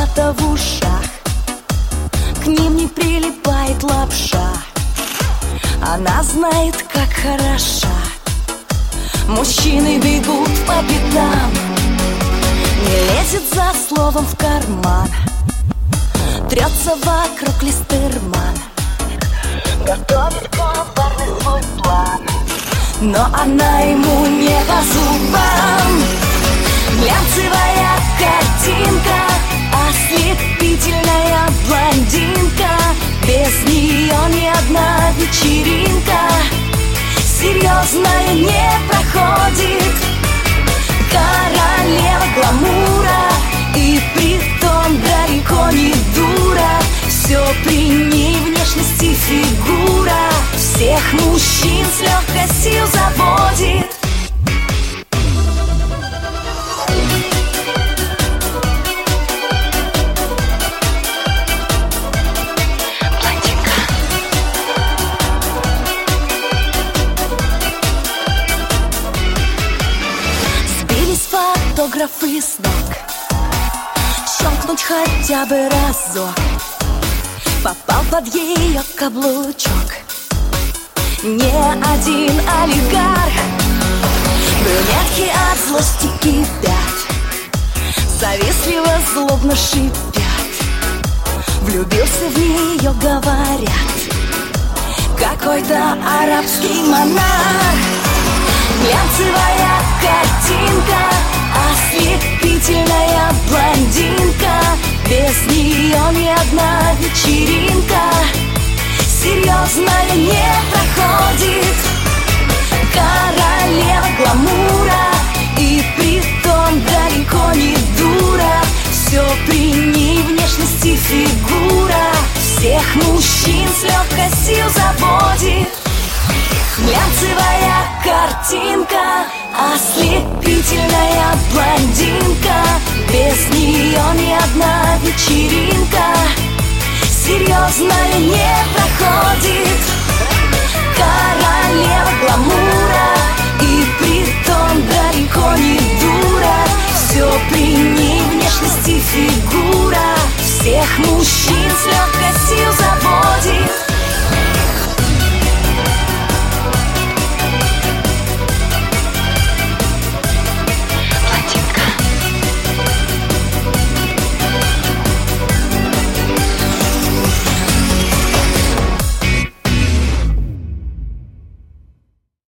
вата в ушах, к ним не прилипает лапша. Она знает, как хороша. Мужчины бегут по пятам, не лезет за словом в карман, трется вокруг листерман, готовит коварный свой план. Но она ему не по зубам. Глянцевая картинка, ослепительная блондинка, без нее ни одна вечеринка серьезная не проходит. Королева гламура, и притом далеко не дура. Все при ней внешность и фигура всех мужчин с легкостью заводит. Фотографы с ног, щелкнуть хотя бы разок, попал под ее каблучок не один олигарх. Брюнетки от злости кипят, завистливо злобно шипят. Влюбился в нее, говорят, какой-то арабский монарх. Глянцевая картинка, ослепительная блондинка, без нее ни одна вечеринка серьезная не проходит. Королева гламура, и притом далеко не дура. Все при ней внешность и фигура всех мужчин с легкостью заводит. Глянцевая картинка, ослепительная блондинка, без нее ни одна вечеринка серьезная не проходит. Королева